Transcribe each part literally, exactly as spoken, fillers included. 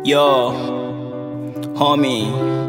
Yo, homie.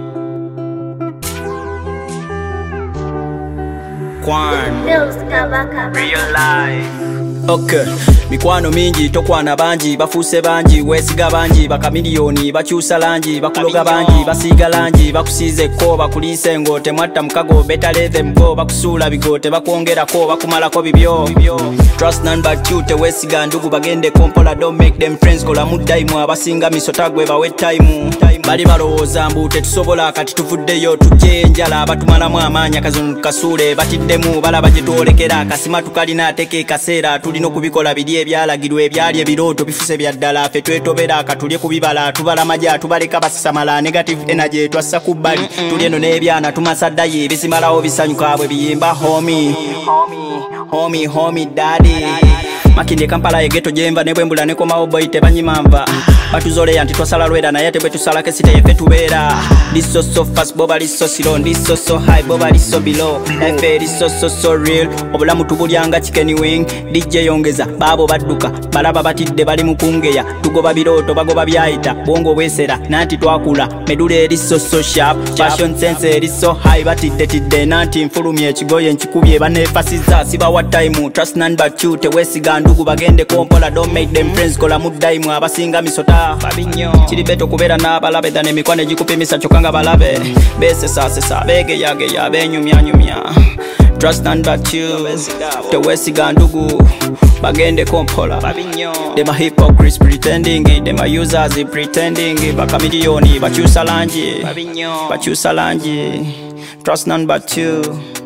Quan. Real life. Okay. Mikwano mingi tokwana banji bafuse banji wesiga banji bakamiliyoni bakyusa langi bakuloga banji basiga langi bakusize ko bakulise ngote mwatta mukago better them go bakusula bigote bakwongerako bakumalako bibyo. Trust none but you tewesiga ndugu bagende kompola don't make them friends kola mudaimu abasinga misotagwe bawe time bali balowooza mbu tetusobola kati tuvuddeyo tujje enjala abatumalamu amaanya kazunu kasule batiddemu balaba gye twolekera akasima tukalina ateke kaseera tulina okubikola biri ebyalagirwa ebyali ebirooto bifuse bya ddala ffe twetobera akatulye kubibala tubala maja tubaleka basisamala negative energy twassa ku bbali tuli eno n'ebyana tumasaddayo ebisimalawo bisanyuka bwe biyimba homie homie homie daddy makinde Kampala yegeto jemba ne bwembula ne komawo boy tebanyima nva batuzole anti twasala lwera naye tebwe tusala kesite yefe tubeera this so so fast boba this so slow this so so high boba this so below life is so so so real obulamu tubulyanga chicken wing D J yongeza babo badduka balaba batidde bali mukungeya tugoba biroto bagoba byayita bongo bwesera nanti twakula medule eri so so sharp fashion sense eri so high batidde tidde nanti mfulumye ekigoye nkikubye banefasiza siba what time trust none but you tewesiga ndugu bagende kompola don't make them friends kola mudaimu abasinga misota babinyo kiri beto kubera n'abalabe dane mikwane gikupimisa chokanga balabe bese sase sabege yage yabenyumya nyumya trust none but you tewesiga ndugu bagende kompola babinyo them a hypocrites pretending them a users pretending bakamiliyoni bakyusa langi babinyo bakyusa langi trust none but you